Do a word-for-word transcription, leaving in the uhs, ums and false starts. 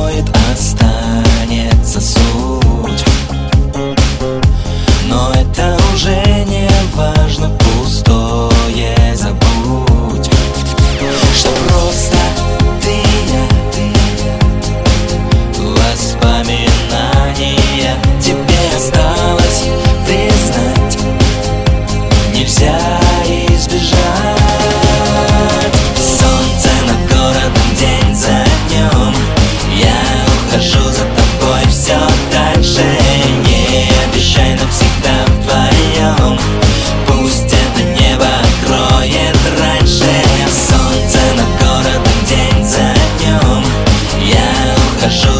смоет, останется суть. Но это уже не важно, пустое забудь. Что просто ты и я, воспоминания тебе осталось признать, нельзя избежать. Солнце над городом день за днем, я ухожу за тобой все дальше. Не обещай навсегда вдвоем, пусть это небо кроет раньше. Солнце над городом день за днем, я ухожу